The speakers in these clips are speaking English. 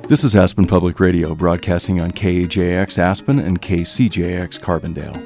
This is Aspen Public Radio, broadcasting on KAJX Aspen and KCJX Carbondale.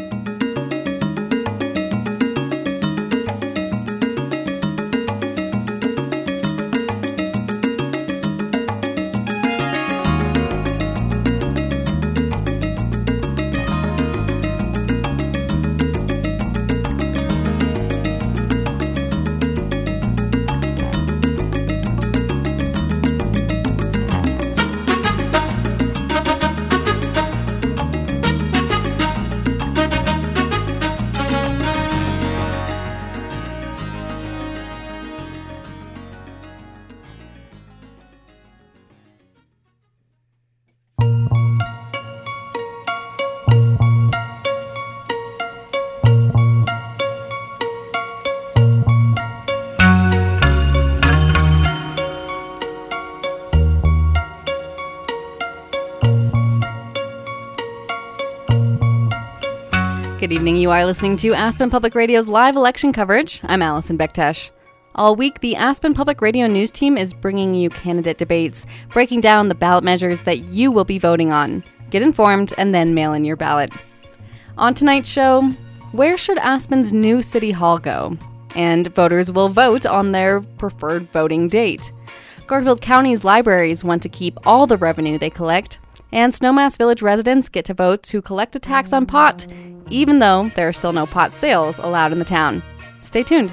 Good evening. You are listening to Aspen Public Radio's live election coverage. I'm Allison Bektesh. All week, the Aspen Public Radio news team is bringing you candidate debates, breaking down the ballot measures that you will be voting on. Get informed and then mail in your ballot. On tonight's show, where should Aspen's new city hall go? And voters will vote on their preferred voting date. Garfield County's libraries want to keep all the revenue they collect, and Snowmass Village residents get to vote to collect a tax on pot, even though there are still no pot sales allowed in the town. Stay tuned.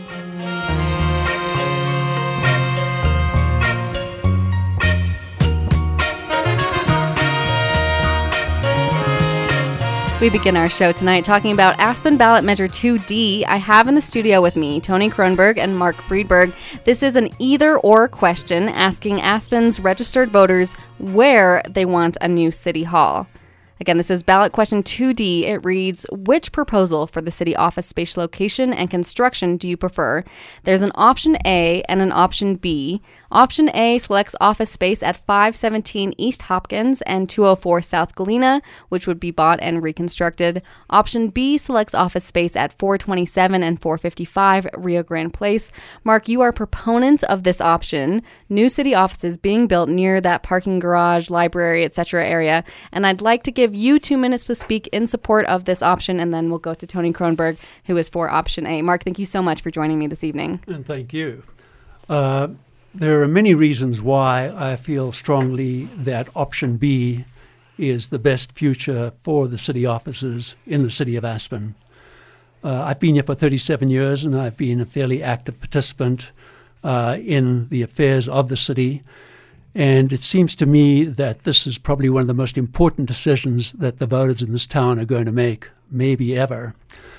We begin our show tonight talking about Aspen Ballot Measure 2D. I have in the studio with me Tony Kronberg and Mark Friedberg. This is an either-or question asking Aspen's registered voters where they want a new city hall. Again, this is ballot question 2D. It reads, which proposal for the city office space location and construction do you prefer? There's an option A and an option B. Option A selects office space at 517 East Hopkins and 204 South Galena, which would be bought and reconstructed. Option B selects office space at 427 and 455 Rio Grande Place. Mark, you are proponent of this option. New city offices being built near that parking garage, library, etc. area. And I'd like to give you 2 minutes to speak in support of this option, and then we'll go to Tony Kronberg, who is for option A. Mark, thank you so much for joining me this evening. And thank you. There are many reasons why I feel strongly that option B is the best future for the city offices in the city of Aspen. I've been here for 37 years, and I've been a fairly active participant in the affairs of the city. And it seems to me that this is probably one of the most important decisions that the voters in this town are going to make, maybe ever.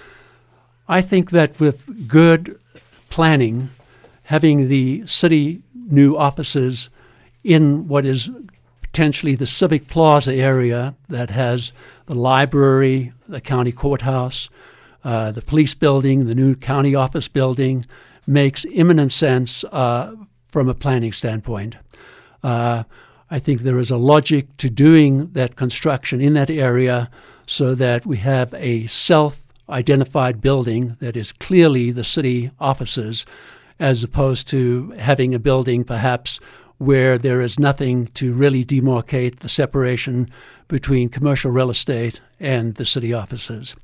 I think that with good planning, having the city new offices in what is potentially the Civic Plaza area that has the library, the county courthouse, the police building, the new county office building, makes imminent sense from a planning standpoint. I think there is a logic to doing that construction in that area so that we have a self-identified building that is clearly the city offices, as opposed to having a building perhaps where there is nothing to really demarcate the separation between commercial real estate and the city offices.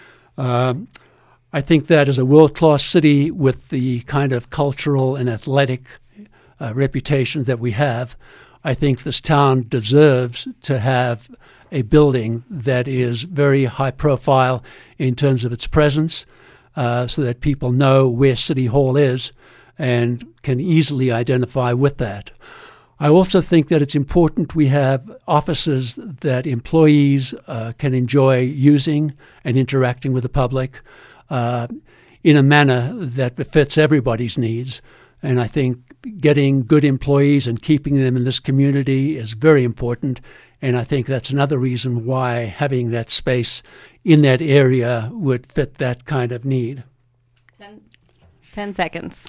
I think that as a world-class city with the kind of cultural and athletic reputation that we have, I think this town deserves to have a building that is very high profile in terms of its presence, so that people know where City Hall is and can easily identify with that. I also think that it's important we have offices that employees can enjoy using and interacting with the public in a manner that befits everybody's needs. And I think getting good employees and keeping them in this community is very important. And I think that's another reason why having that space in that area would fit that kind of need. 10 seconds.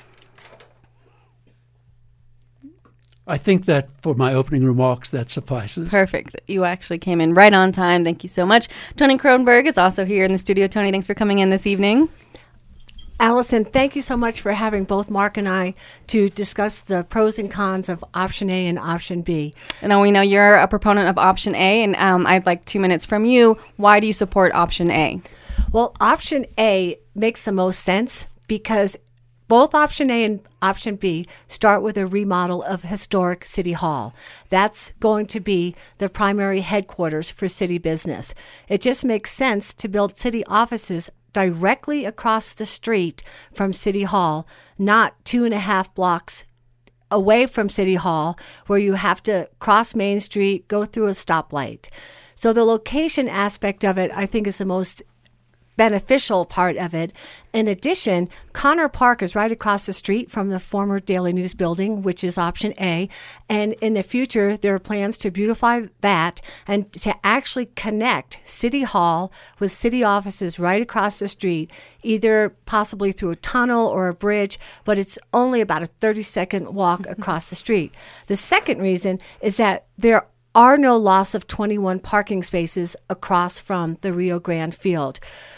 I think that for my opening remarks, that suffices. Perfect. You actually came in right on time. Thank you so much. Tony Kronberg is also here in the studio. Tony, thanks for coming in this evening. Allison, thank you so much for having both Mark and I to discuss the pros and cons of option A and option B. And we know you're a proponent of option A, and I'd like 2 minutes from you. Why do you support option A? Well, option A makes the most sense because both option A and option B start with a remodel of historic City Hall. That's going to be the primary headquarters for city business. It just makes sense to build city offices directly across the street from City Hall, not 2.5 blocks away from City Hall, where you have to cross Main Street, go through a stoplight. So the location aspect of it, I think, is the most beneficial part of it. In addition, Connor Park is right across the street from the former Daily News building, which is option A. And in the future, there are plans to beautify that and to actually connect City Hall with city offices right across the street, either possibly through a tunnel or a bridge, but it's only about a 30-second walk across the street. The second reason is that there are no loss of 21 parking spaces across from the Rio Grande field.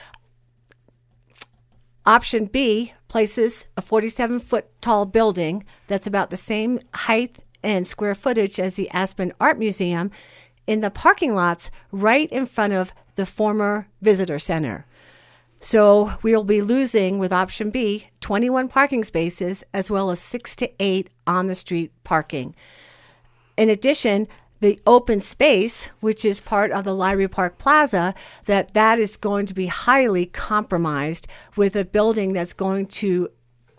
Option B places a 47-foot tall building that's about the same height and square footage as the Aspen Art Museum in the parking lots right in front of the former visitor center. So we'll be losing, with option B, 21 parking spaces as well as 6 to 8 on-the-street parking. In addition, the open space, which is part of the Library Park Plaza, that is going to be highly compromised with a building that's going to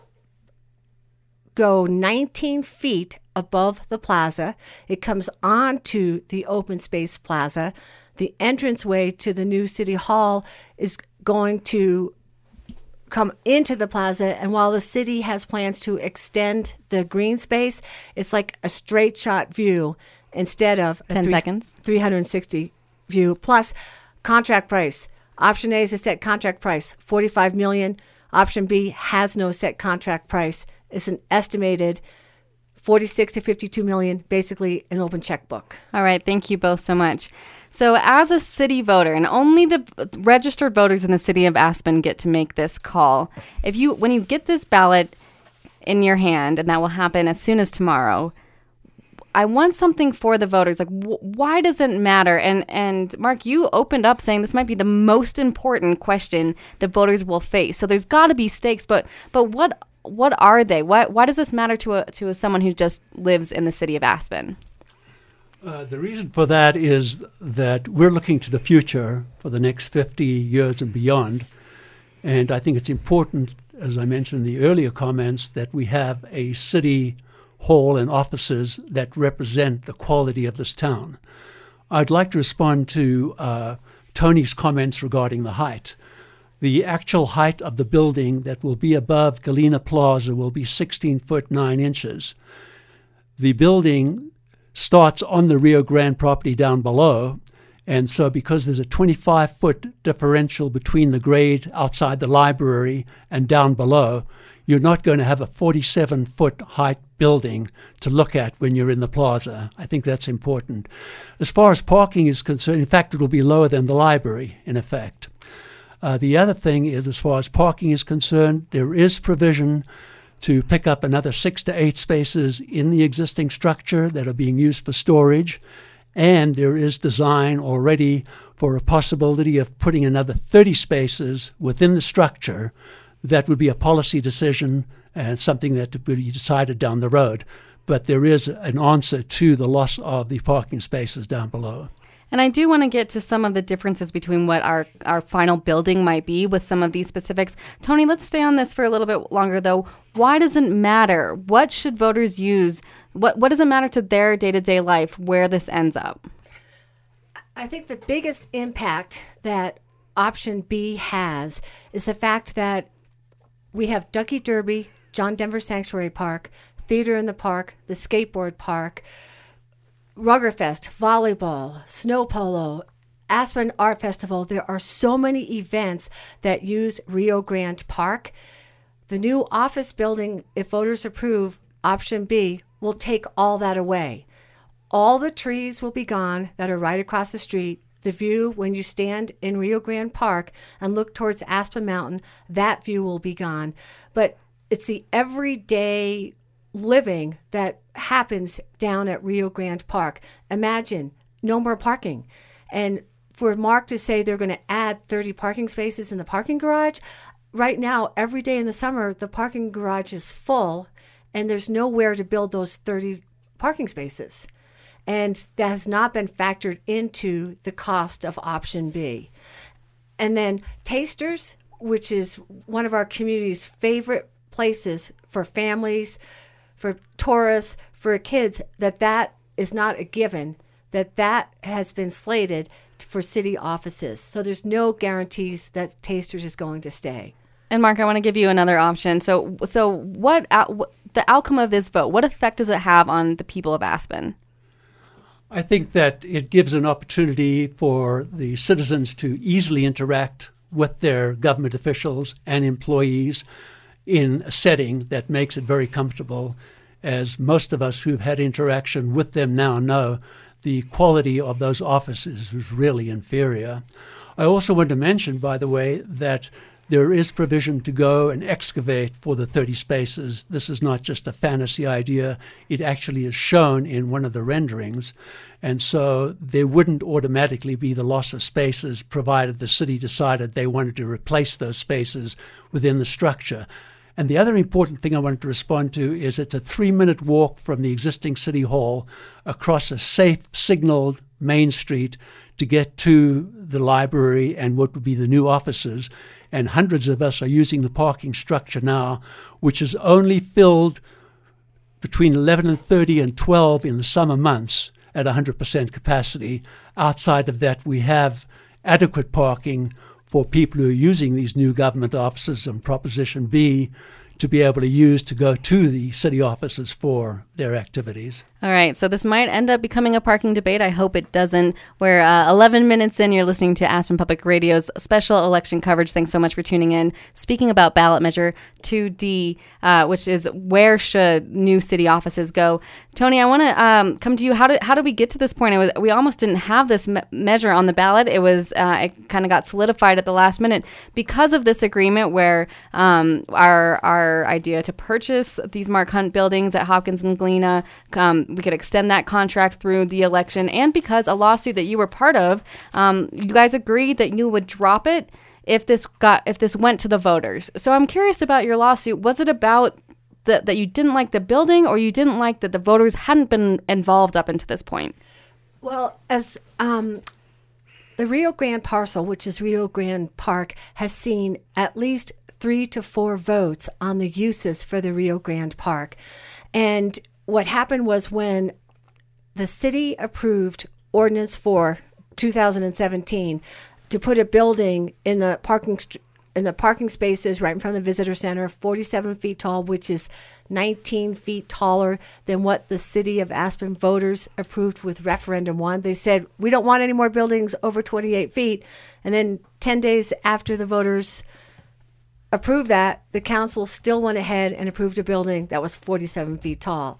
go 19 feet above the plaza. It comes onto the open space plaza. The entranceway to the new City Hall is going to come into the plaza, and while the city has plans to extend the green space, it's like a straight shot view instead of a 10 seconds 360 view. Plus contract price. Option A is a set contract price, $45 million. Option B has no set contract price. It's an estimated $46 to $52 million, basically an open checkbook. All right. Thank you both so much. So as a city voter, and only the registered voters in the city of Aspen get to make this call, when you get this ballot in your hand, and that will happen as soon as tomorrow, I want something for the voters. Like, why does it matter? And Mark, you opened up saying this might be the most important question that voters will face. So there's got to be stakes, but what are they? Why does this matter to someone who just lives in the city of Aspen? The reason for that is that we're looking to the future for the next 50 years and beyond. And I think it's important, as I mentioned in the earlier comments, that we have a city hall and offices that represent the quality of this town. I'd like to respond to Tony's comments regarding the height. The actual height of the building that will be above Galena Plaza will be 16 foot 9 inches. The building starts on the Rio Grande property down below, and so because there's a 25-foot differential between the grade outside the library and down below, you're not going to have a 47-foot height building to look at when you're in the plaza. I think that's important. As far as parking is concerned, in fact, it will be lower than the library, in effect. The other thing is, as far as parking is concerned, there is provision to pick up another 6 to 8 spaces in the existing structure that are being used for storage. And there is design already for a possibility of putting another 30 spaces within the structure. That would be a policy decision and something that would be decided down the road. But there is an answer to the loss of the parking spaces down below. And I do want to get to some of the differences between what our final building might be with some of these specifics. Tony, let's stay on this for a little bit longer, though. Why does it matter? What should voters use? What does it matter to their day-to-day life where this ends up? I think the biggest impact that option B has is the fact that we have Ducky Derby, John Denver Sanctuary Park, Theater in the Park, the Skateboard Park, Ruggerfest, volleyball, snow polo, Aspen Art Festival. There are so many events that use Rio Grande Park. The new office building, if voters approve option B, will take all that away. All the trees will be gone that are right across the street the view when you stand in Rio Grande Park and look towards Aspen Mountain, that view will be gone. But it's the everyday living that happens down at Rio Grande Park. Imagine no more parking. And for Mark to say they're going to add 30 parking spaces in the parking garage, right now, every day in the summer, the parking garage is full and there's nowhere to build those 30 parking spaces. And that has not been factored into the cost of option B. And then Tasters, which is one of our community's favorite places for families, for tourists, for kids, that is not a given, that has been slated for city offices. So there's no guarantees that Tasters is going to stay. And Mark, I want to give you another option. So what the outcome of this vote, what effect does it have on the people of Aspen? I think that it gives an opportunity for the citizens to easily interact with their government officials and employees in a setting that makes it very comfortable. As most of us who've had interaction with them now know, the quality of those offices is really inferior. I also want to mention, by the way, that there is provision to go and excavate for the 30 spaces. This is not just a fantasy idea. It actually is shown in one of the renderings. And so there wouldn't automatically be the loss of spaces provided the city decided they wanted to replace those spaces within the structure. And the other important thing I wanted to respond to is it's a 3-minute walk from the existing City Hall across a safe, signaled main street to get to the library and what would be the new offices. And hundreds of us are using the parking structure now, which is only filled between 11:30 and 12 in the summer months at 100% capacity. Outside of that, we have adequate parking for people who are using these new government offices and Proposition B to be able to use to go to the city offices for their activities. All right, so this might end up becoming a parking debate. I hope it doesn't. We're 11 minutes in. You're listening to Aspen Public Radio's special election coverage. Thanks so much for tuning in. Speaking about ballot measure 2D, which is where should new city offices go? Tony, I want to come to you. How did we get to this point? We almost didn't have this measure on the ballot. It was it kind of got solidified at the last minute because of this agreement where our idea to purchase these Mark Hunt buildings at Hopkins and Galena, we could extend that contract through the election, and because a lawsuit that you were part of, you guys agreed that you would drop it if this went to the voters. So I'm curious about your lawsuit. Was it about that you didn't like the building, or you didn't like that the voters hadn't been involved up until this point? Well, as the Rio Grande parcel, which is Rio Grande Park, has seen at least 3 to 4 votes on the uses for the Rio Grande Park. And what happened was when the city approved Ordinance 4, 2017, to put a building in the parking spaces right in front of the visitor center, 47 feet tall, which is 19 feet taller than what the city of Aspen voters approved with referendum 1. They said, we don't want any more buildings over 28 feet. And then 10 days after the voters approved that, the council still went ahead and approved a building that was 47 feet tall.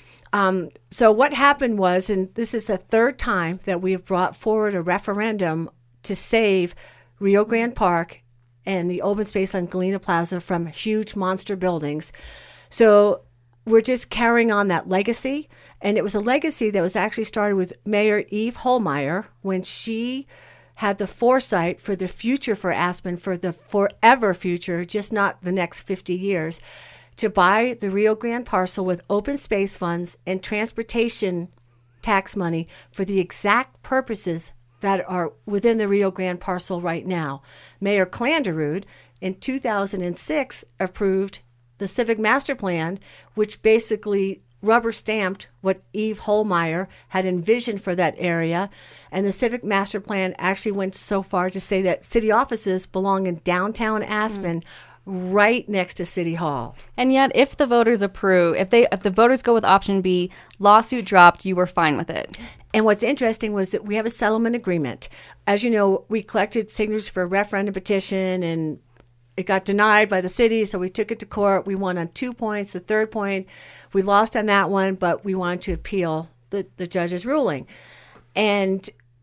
So what happened was, and this is the 3rd time that we have brought forward a referendum to save Rio Grande Park and the open space on Galena Plaza from huge monster buildings. So we're just carrying on that legacy. And it was a legacy that was actually started with Mayor Eve Holmeyer when she had the foresight for the future for Aspen, for the forever future, just not the next 50 years, to buy the Rio Grande parcel with open space funds and transportation tax money for the exact purposes that are within the Rio Grande parcel right now. Mayor Klanderud in 2006 approved the Civic Master Plan, which basically rubber stamped what Eve Holmeyer had envisioned for that area. And the Civic Master Plan actually went so far to say that city offices belong in downtown Aspen, right next to City Hall. And yet, if the voters approve, if the voters go with option B, lawsuit dropped, you were fine with it. And what's interesting was that we have a settlement agreement. As you know, we collected signatures for a referendum petition, and it got denied by the city, so we took it to court. We won on 2 points. The 3rd point, we lost on that one, but we wanted to appeal the judge's ruling. And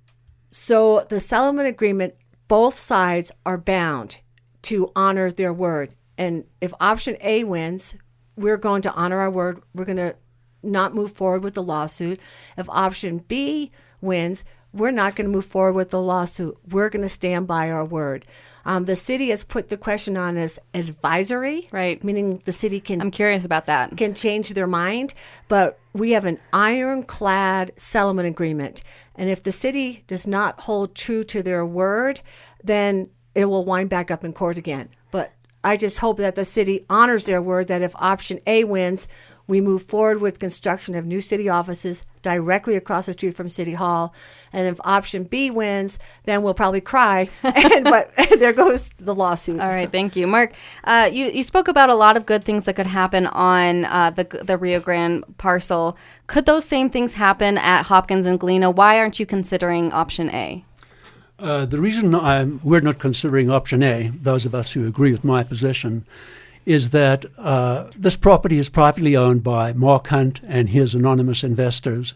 So the settlement agreement, both sides are bound to honor their word. And if option A wins, we're going to honor our word. We're going to not move forward with the lawsuit. If option B wins, we're not going to move forward with the lawsuit. We're going to stand by our word. The city has put the question on as advisory, right? Meaning the city can. I'm curious about that. Can change their mind, but we have an ironclad settlement agreement, and if the city does not hold true to their word, then it will wind back up in court again. But I just hope that the city honors their word. That if option A wins, we move forward with construction of new city offices directly across the street from City Hall. And if option B wins, then we'll probably cry. But there goes the lawsuit. All right, thank you. Mark, you spoke about a lot of good things that could happen on the Rio Grande parcel. Could those same things happen at Hopkins and Galena? Why aren't you considering option A? The reason we're not considering option A, those of us who agree with my position, is that this property is privately owned by Mark Hunt and his anonymous investors.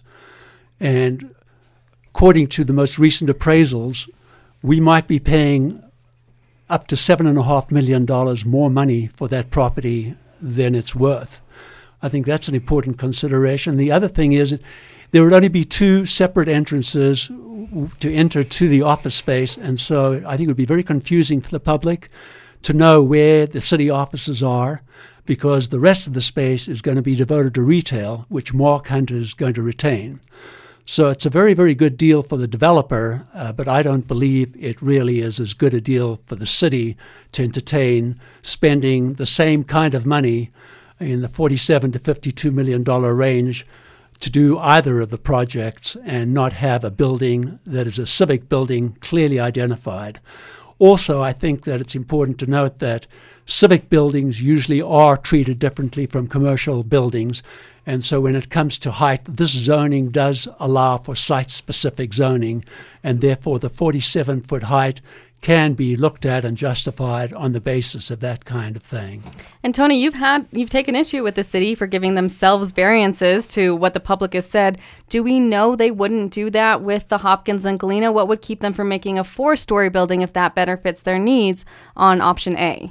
And according to the most recent appraisals, we might be paying up to $7.5 million more money for that property than it's worth. I think that's an important consideration. The other thing is there would only be two separate entrances to enter to the office space, and so I think it would be very confusing for the public to know where the city offices are, because the rest of the space is going to be devoted to retail, which Mark Hunt is going to retain. So it's a very, very good deal for the developer, but I don't believe it really is as good a deal for the city to entertain spending the same kind of money in the $47 to $52 million range to do either of the projects and not have a building that is a civic building clearly identified. Also, I think that it's important to note that civic buildings usually are treated differently from commercial buildings. And so when it comes to height, this zoning does allow for site-specific zoning, and therefore the 47-foot height can be looked at and justified on the basis of that kind of thing. And Tony, you've taken issue with the city for giving themselves variances to what the public has said. Do we know they wouldn't do that with the Hopkins and Galena? What would keep them from making a 4-story building if that better fits their needs on option A?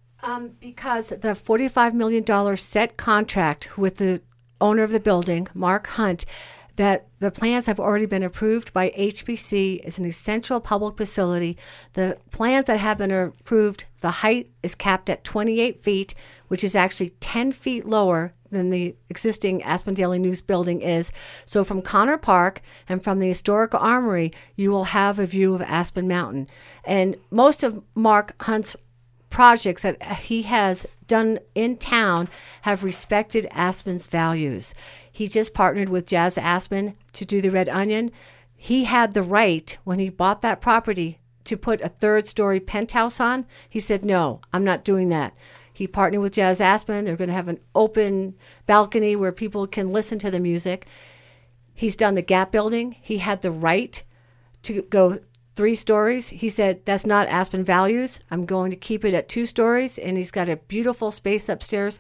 Because the $45 million set contract with the owner of the building, Mark Hunt, that the plans have already been approved by HBC. It's an essential public facility. The plans that have been approved, the height is capped at 28 feet, which is actually 10 feet lower than the existing Aspen Daily News building is. So from Connor Park and from the Historic Armory, you will have a view of Aspen Mountain. And most of Mark Hunt's projects that he has done in town have respected Aspen's values. He just partnered with Jazz Aspen to do the Red Onion. He had the right, when he bought that property, to put a 3rd-story penthouse on. He said, no, I'm not doing that. He partnered with Jazz Aspen. They're going to have an open balcony where people can listen to the music. He's done the Gap building. He had the right to go 3 stories. He said, that's not Aspen values. I'm going to keep it at 2 stories. And he's got a beautiful space upstairs,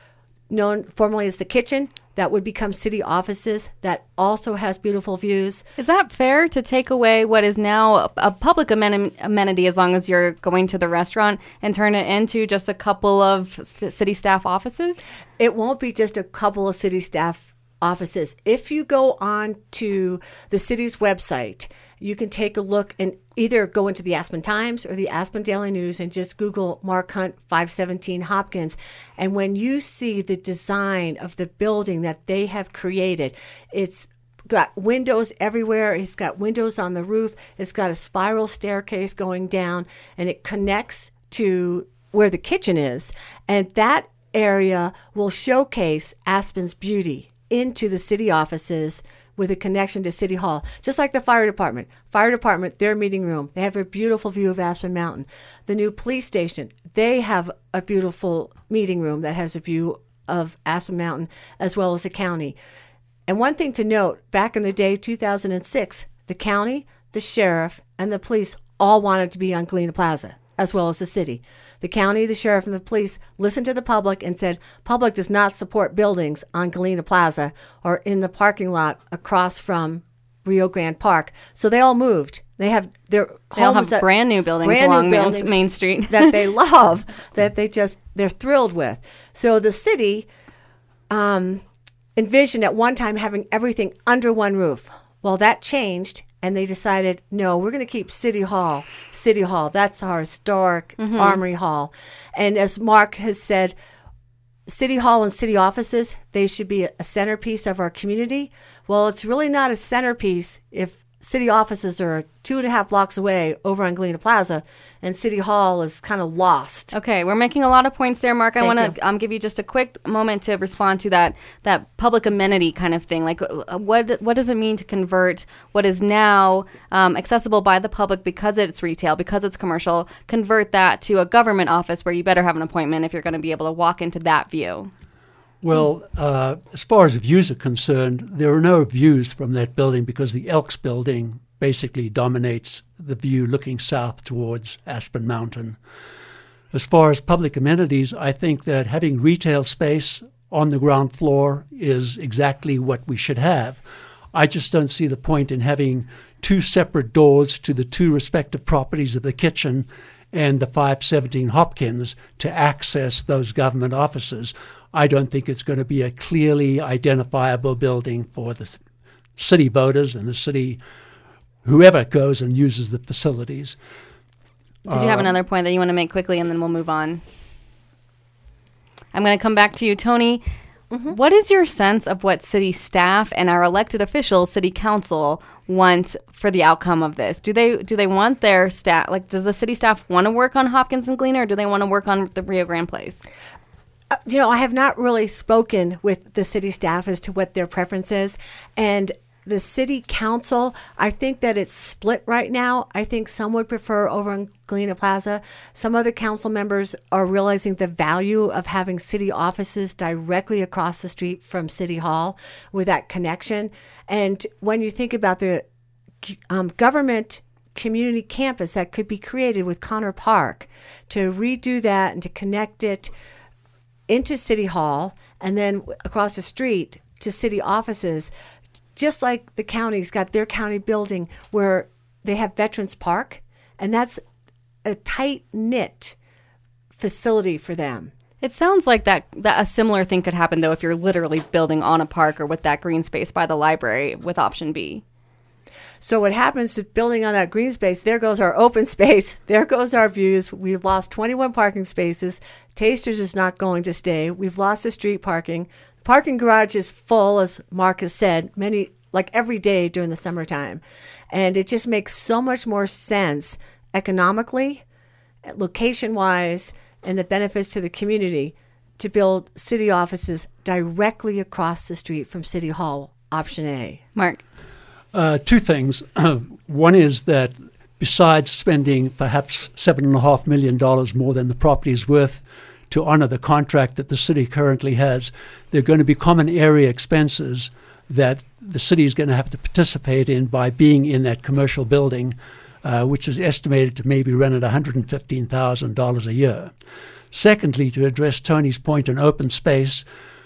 known formerly as the kitchen, that would become city offices, that also has beautiful views. Is that fair to take away what is now a public amenity as long as you're going to the restaurant and turn it into just a couple of city staff offices? It won't be just a couple of city staff offices. If you go on to the city's website, you can take a look and either go into the Aspen Times or the Aspen Daily News and just Google Mark Hunt 517 Hopkins. And when you see the design of the building that they have created, it's got windows everywhere. It's got windows on the roof. It's got a spiral staircase going down, and it connects to where the kitchen is. And that area will showcase Aspen's beauty into the city offices with a connection to City Hall. Just like the fire department. Fire department, their meeting room, they have a beautiful view of Aspen Mountain. The new police station, they have a beautiful meeting room that has a view of Aspen Mountain as well as the county. And one thing to note, back in the day, 2006, the county, the sheriff, and the police all wanted to be on Galena Plaza, as well as the city. The county, the sheriff, and the police listened to the public and said, public does not support buildings on Galena Plaza or in the parking lot across from Rio Grande Park. So they all moved. They have their They all homes have brand new buildings brand new along buildings Main Street. that they love, that they're thrilled with. So the city envisioned at one time having everything under one roof. Well, that changed, and they decided, no, we're going to keep City Hall. City Hall, that's our historic Armory Hall. And as Mark has said, City Hall and city offices, they should be a centerpiece of our community. Well, it's really not a centerpiece if city offices are 2.5 blocks away over on Galena Plaza, and City Hall is kind of lost. Okay, we're making a lot of points there, Mark. I Thank want to give you just a quick moment to respond to that public amenity kind of thing. Like, what does it mean to convert what is now accessible by the public because it's retail, because it's commercial, convert that to a government office where you better have an appointment if you're going to be able to walk into that view? Well, as far as views are concerned, there are no views from that building because the Elks building basically dominates the view looking south towards Aspen Mountain. As far as public amenities, I think that having retail space on the ground floor is exactly what we should have. I just don't see the point in having two separate doors to the two respective properties of the kitchen and the 517 Hopkins to access those government offices. I don't think it's going to be a clearly identifiable building for the city voters and the city, whoever goes and uses the facilities. Did you have another point that you want to make quickly, and then we'll move on? I'm going to come back to you, Tony. What is your sense of what city staff and our elected officials, city council, want for the outcome of this? Do they want their staff, like, does the city staff want to work on Hopkins and Galena, or do they want to work on the Rio Grande Place? I have not really spoken with the city staff as to what their preference is. And the city council, I think that it's split right now. I think some would prefer over in Galena Plaza. Some other council members are realizing the value of having city offices directly across the street from City Hall with that connection. And when you think about the government community campus that could be created with Connor Park, to redo that and to connect it into City Hall and then across the street to city offices, just like the county's got their county building where they have Veterans Park, and that's a tight-knit facility for them. It sounds like that a similar thing could happen, though, if you're literally building on a park or with that green space by the library with option B. So what happens to building on that green space, there goes our open space, there goes our views. We've lost 21 parking spaces. Tasters is not going to stay. We've lost the street parking. The parking garage is full, as Mark has said, every day during the summertime. And it just makes so much more sense economically, location-wise, and the benefits to the community to build city offices directly across the street from City Hall, option A. Mark? Two things. One is that besides spending perhaps $7.5 million more than the property is worth to honor the contract that the city currently has, there are going to be common area expenses that the city is going to have to participate in by being in that commercial building, which is estimated to maybe run at $115,000 a year. Secondly, to address Tony's point on open space,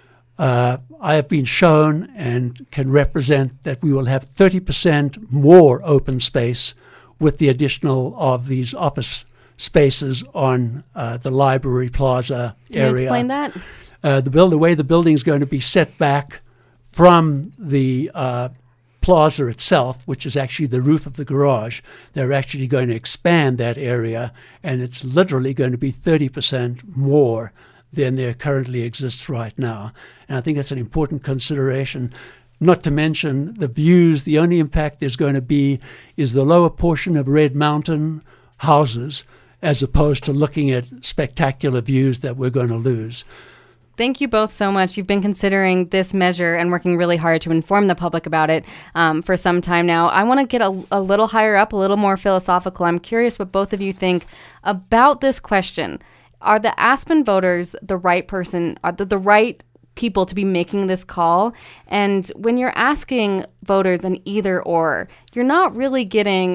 I have been shown and can represent that we will have 30% more open space with the additional of these office spaces on the Library Plaza area. Can you explain that? The way the building is going to be set back from the plaza itself, which is actually the roof of the garage, they're actually going to expand that area, and it's literally going to be 30% more than there currently exists right now. And I think that's an important consideration. Not to mention the views. The only impact there's going to be is the lower portion of Red Mountain houses, as opposed to looking at spectacular views that we're going to lose. Thank you both so much. You've been considering this measure and working really hard to inform the public about it for some time now. I want to get a little higher up, a little more philosophical. I'm curious what both of you think about this question. Are the Aspen voters the right person, are the right people to be making this call? And when you're asking voters an either or, you're not really getting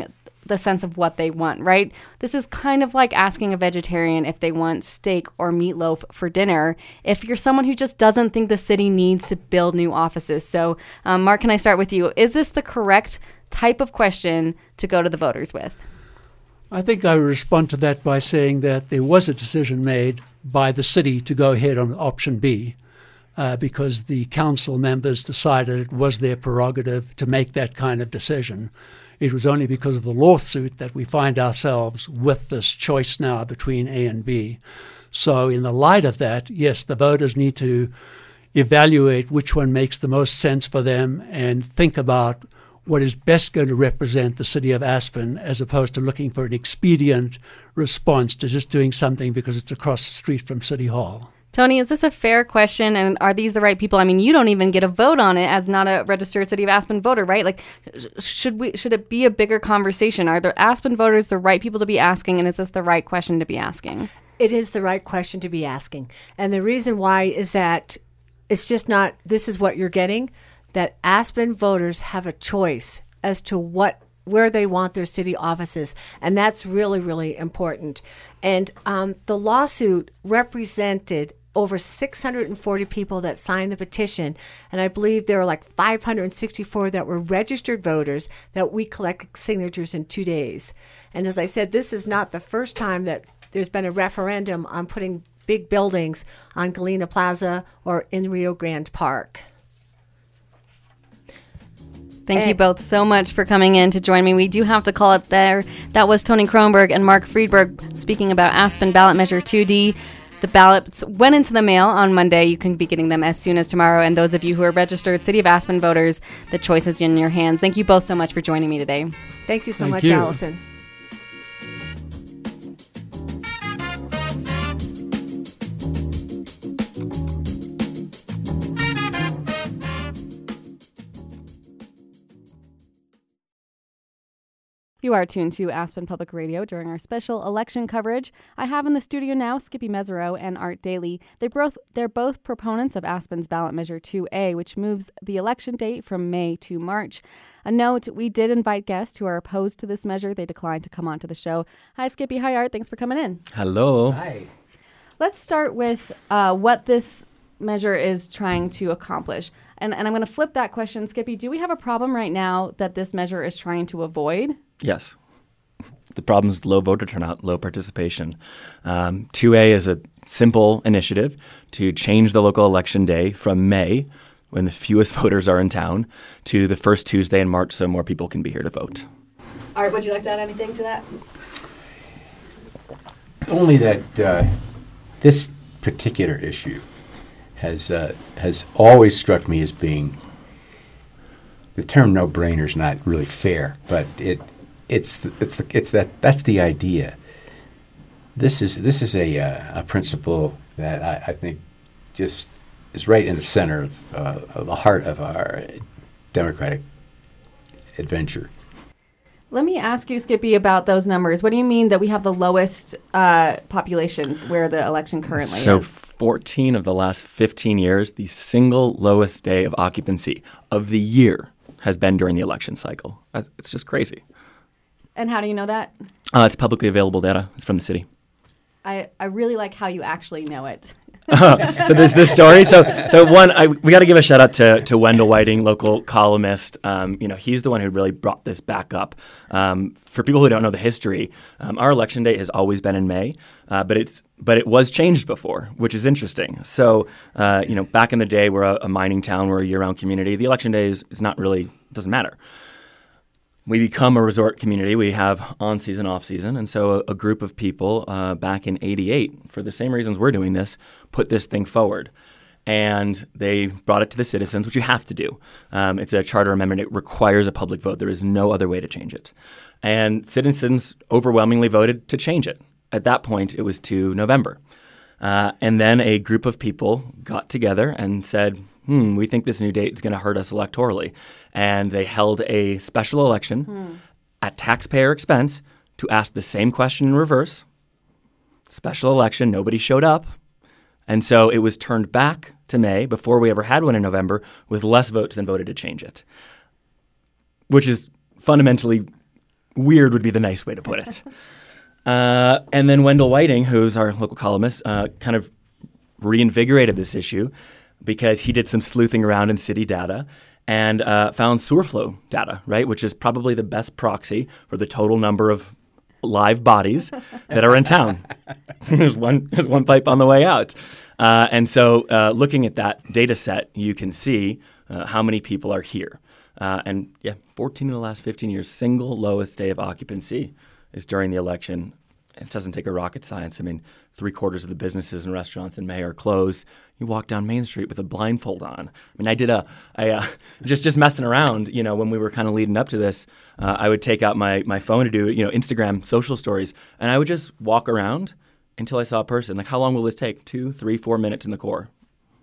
the sense of what they want, right? This is kind of like asking a vegetarian if they want steak or meatloaf for dinner, if you're someone who just doesn't think the city needs to build new offices. So, Mark, can I start with you? Is this the correct type of question to go to the voters with? I think I would respond to that by saying that there was a decision made by the city to go ahead on option B. Because the council members decided it was their prerogative to make that kind of decision. It was only because of the lawsuit that we find ourselves with this choice now between A and B. So in the light of that, yes, the voters need to evaluate which one makes the most sense for them and think about what is best going to represent the city of Aspen, as opposed to looking for an expedient response to just doing something because it's across the street from City Hall. Tony, is this a fair question, and are these the right people? I mean, you don't even get a vote on it as not a registered City of Aspen voter, right? Like, should it be a bigger conversation? Are the Aspen voters the right people to be asking, and is this the right question to be asking? It is the right question to be asking. And the reason why is that it's just not, this is what you're getting, that Aspen voters have a choice as to where they want their city offices. And that's really, really important. And the lawsuit represented over 640 people that signed the petition. And I believe there were like 564 that were registered voters that we collected signatures in 2 days. And as I said, this is not the first time that there's been a referendum on putting big buildings on Galena Plaza or in Rio Grande Park. Thank you both so much for coming in to join me. We do have to call it there. That was Tony Kronberg and Mark Friedberg speaking about Aspen Ballot Measure 2D. The ballots went into the mail on Monday. You can be getting them as soon as tomorrow. And those of you who are registered City of Aspen voters, the choice is in your hands. Thank you both so much for joining me today. Thank you so much, Allison. You are tuned to Aspen Public Radio during our special election coverage. I have in the studio now Skippy Mesereau and Art Daly. They're both proponents of Aspen's Ballot Measure 2A, which moves the election date from May to March. A note, we did invite guests who are opposed to this measure. They declined to come onto the show. Hi, Skippy. Hi, Art. Thanks for coming in. Hello. Hi. Let's start with what this measure is trying to accomplish. And I'm going to flip that question. Skippy, do we have a problem right now that this measure is trying to avoid? Yes. The problem is low voter turnout, low participation. 2A is a simple initiative to change the local election day from May, when the fewest voters are in town, to the first Tuesday in March so more people can be here to vote. Art, would you like to add anything to that? Only that this particular issue has always struck me as being, the term "no-brainer" is not really fair, but that's the idea. This is a principle that I think just is right in the center of the heart of our democratic adventure. Let me ask you, Skippy, about those numbers. What do you mean that we have the lowest population where the election currently is? So 14 of the last 15 years, the single lowest day of occupancy of the year has been during the election cycle. It's just crazy. And how do you know that? It's publicly available data. It's from the city. I really like how you actually know it. So there's this story. So one, we got to give a shout out to Wendell Whiting, local columnist. He's the one who really brought this back up. For people who don't know the history, our election date has always been in May, but it was changed before, which is interesting. So back in the day, we're a mining town, we're a year-round community. The election day is not really, doesn't matter. We become a resort community. We have on-season, off-season. And so a group of people back in 88, for the same reasons we're doing this, put this thing forward. And they brought it to the citizens, which you have to do. It's a charter amendment. It requires a public vote. There is no other way to change it. And citizens overwhelmingly voted to change it. At that point, it was to November. And then a group of people got together and said, we think this new date is going to hurt us electorally. And they held a special election at taxpayer expense to ask the same question in reverse. Special election, nobody showed up. And so it was turned back to May before we ever had one in November with less votes than voted to change it, which is fundamentally Weird would be the nice way to put it. And then Wendell Whiting, who's our local columnist, kind of reinvigorated this issue because he did some sleuthing around in city data and found sewer flow data, right, which is probably the best proxy for the total number of live bodies that are in town. There's one pipe on the way out. And so looking at that data set, you can see how many people are here. 14 of the last 15 years, single lowest day of occupancy is during the election. It doesn't take a rocket science. I mean, 3/4 of the businesses and restaurants in May are closed. You walk down Main Street with a blindfold on. I mean, I did just messing around, when we were kind of leading up to this, I would take out my phone to do, Instagram social stories, and I would just walk around until I saw a person. Like, how long will this take? 2, 3, 4 minutes in the core.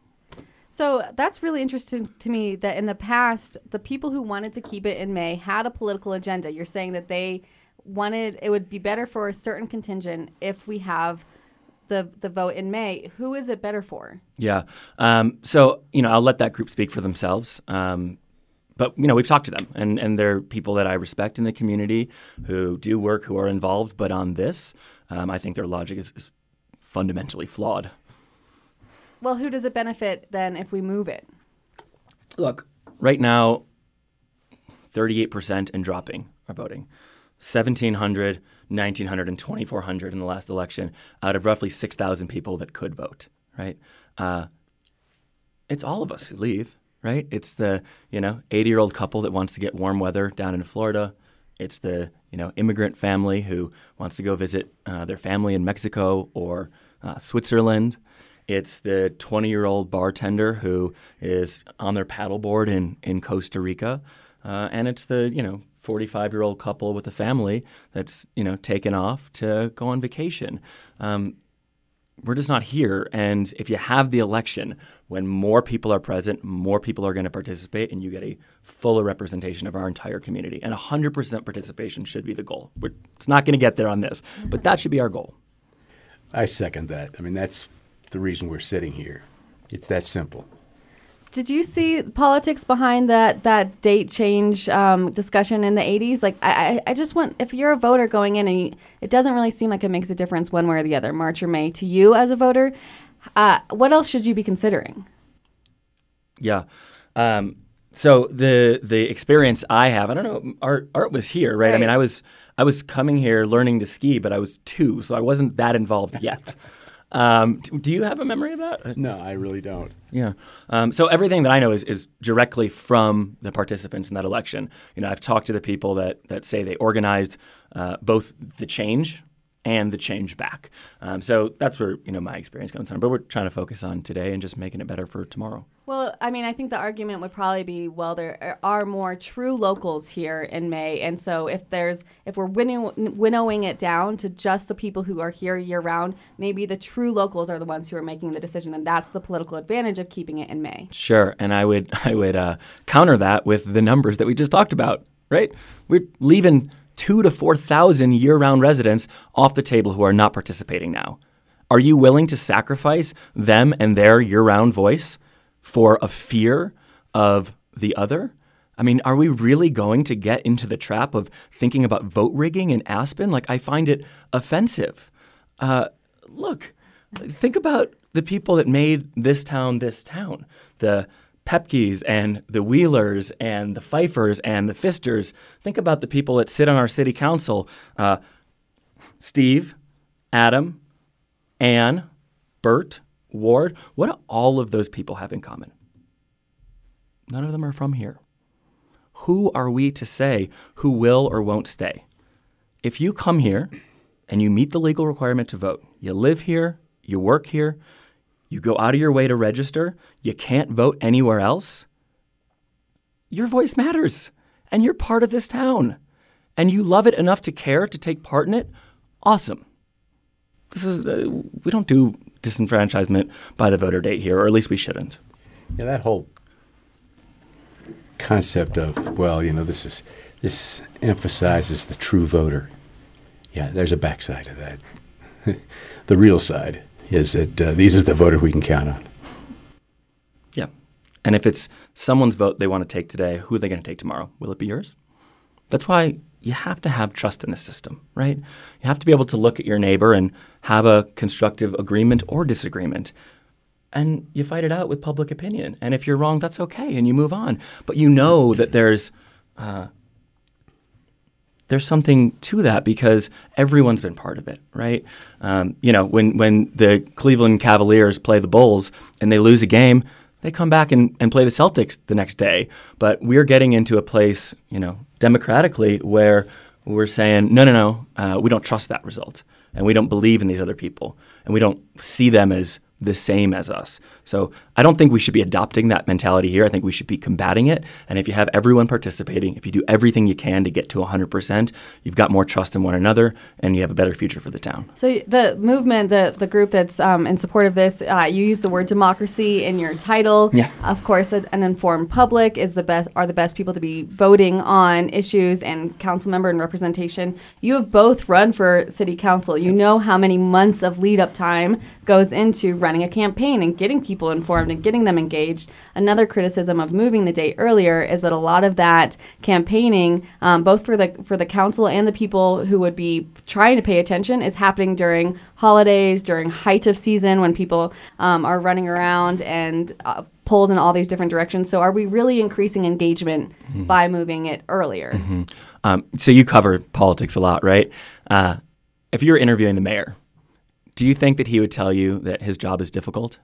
So that's really interesting to me that in the past, the people who wanted to keep it in May had a political agenda. You're saying that they wanted it would be better for a certain contingent if we have the vote in May. Who is it better for? Yeah. So, I'll let that group speak for themselves. But, we've talked to them, and they're people that I respect in the community who do work, who are involved. But on this, I think their logic is fundamentally flawed. Well, who does it benefit then if we move it? Look, right now, 38% and dropping are voting. 1,700, 1,900, and 2,400 in the last election out of roughly 6,000 people that could vote, right? It's all of us who leave, right? It's the, 80-year-old couple that wants to get warm weather down in Florida. It's the, immigrant family who wants to go visit their family in Mexico or Switzerland. It's the 20-year-old bartender who is on their paddleboard in Costa Rica. And it's the, 45-year-old couple with a family that's, taken off to go on vacation. We're just not here. And if you have the election, when more people are present, more people are going to participate, and you get a fuller representation of our entire community. And 100% participation should be the goal. It's not going to get there on this, but that should be our goal. I second that. I mean, that's the reason we're sitting here. It's that simple. Did you see politics behind that date change discussion in the 80s? Like, I just want, if you're a voter going in and it doesn't really seem like it makes a difference one way or the other, March or May, to you as a voter, what else should you be considering? Yeah. So the experience I have, I don't know, Art was here, right? I mean, I was coming here learning to ski, but I was 2, so I wasn't that involved yet. Do you have a memory of that? No, I really don't. Yeah. So everything that I know is directly from the participants in that election. I've talked to the people that say they organized both the change and the change back. So that's where, my experience comes from. But we're trying to focus on today and just making it better for tomorrow. Well, I mean, I think the argument would probably be, well, there are more true locals here in May. And so if we're winnowing it down to just the people who are here year round, maybe the true locals are the ones who are making the decision. And that's the political advantage of keeping it in May. Sure. And I would counter that with the numbers that we just talked about, right? We're leaving 2,000 to 4,000 year-round residents off the table who are not participating now. Are you willing to sacrifice them and their year-round voice for a fear of the other? I mean, are we really going to get into the trap of thinking about vote rigging in Aspen? Like, I find it offensive. Look, think about the people that made this town, the Pepkes and the Wheelers and the Pfeiffers and the Pfisters. Think about the people that sit on our city council. Steve, Adam, Ann, Bert, Ward. What do all of those people have in common? None of them are from here. Who are we to say who will or won't stay? If you come here and you meet the legal requirement to vote, you live here, you work here, you go out of your way to register, you can't vote anywhere else, your voice matters, and you're part of this town, and you love it enough to care to take part in it, awesome. This is we don't do disenfranchisement by the voter date here, or at least we shouldn't. Yeah, that whole concept of, this emphasizes the true voter. Yeah, there's a backside of that. The real side is that these are the voter we can count on. Yeah. And if it's someone's vote they want to take today, who are they going to take tomorrow? Will it be yours? That's why you have to have trust in the system, right? You have to be able to look at your neighbor and have a constructive agreement or disagreement. And you fight it out with public opinion. And if you're wrong, that's okay, and you move on. But you know that there's something to that because everyone's been part of it, right? When the Cleveland Cavaliers play the Bulls and they lose a game, they come back and play the Celtics the next day. But we're getting into a place, democratically where we're saying, no, we don't trust that result. And we don't believe in these other people. And we don't see them as the same as us. So I don't think we should be adopting that mentality here. I think we should be combating it. And if you have everyone participating, if you do everything you can to get to 100%, you've got more trust in one another and you have a better future for the town. So the movement, the group that's in support of this, you use the word democracy in your title. Yeah. Of course, an informed public are the best people to be voting on issues and council member and representation. You have both run for city council. You know how many months of lead up time goes into running a campaign and getting people informed and getting them engaged. Another criticism of moving the date earlier is that a lot of that campaigning, both for the council and the people who would be trying to pay attention, is happening during holidays, during height of season when people are running around and pulled in all these different directions. So are we really increasing engagement by moving it earlier? Mm-hmm. So you cover politics a lot, right? If you were interviewing the mayor, do you think that he would tell you that his job is difficult?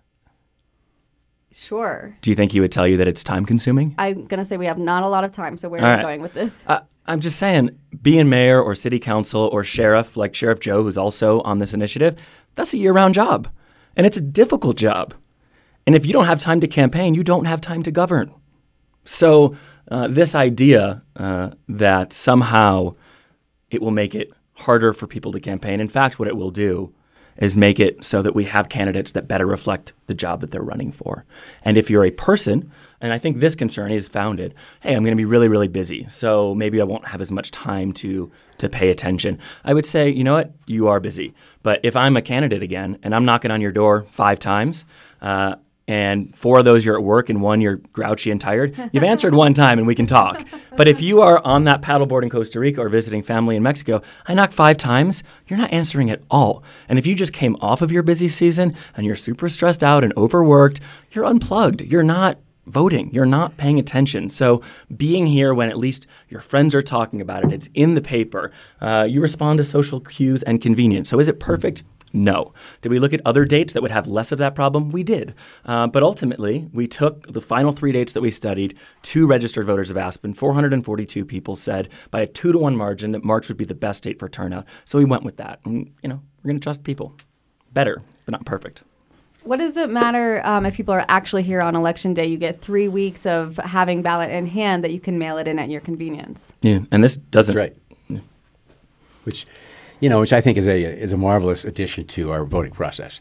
Sure. Do you think he would tell you that it's time-consuming? I'm going to say we have not a lot of time, so where are we going with this? I'm just saying, being mayor or city council or sheriff, like Sheriff Joe, who's also on this initiative, that's a year-round job. And it's a difficult job. And if you don't have time to campaign, you don't have time to govern. So this idea that somehow it will make it harder for people to campaign, in fact, what it will do is make it so that we have candidates that better reflect the job that they're running for. And if you're a person, and I think this concern is founded, hey, I'm going to be really, really busy, so maybe I won't have as much time to pay attention. I would say, you know what, you are busy. But if I'm a candidate again, and I'm knocking on your door 5 times, and 4 of those you're at work and 1 you're grouchy and tired, you've answered 1 time and we can talk. But if you are on that paddleboard in Costa Rica or visiting family in Mexico, I knock 5 times, you're not answering at all. And if you just came off of your busy season and you're super stressed out and overworked, you're unplugged. You're not voting. You're not paying attention. So being here when at least your friends are talking about it, it's in the paper, you respond to social cues and convenience. So is it perfect? No. Did we look at other dates that would have less of that problem? We did. But ultimately, we took the final 3 dates that we studied to registered voters of Aspen. 442 people said by a 2-to-1 margin that March would be the best date for turnout. So we went with that. And, we're going to trust people. Better, but not perfect. What does it matter if people are actually here on Election Day? You get 3 weeks of having ballot in hand that you can mail it in at your convenience. Yeah, and this doesn't. That's right. Yeah. Which I think is a marvelous addition to our voting process.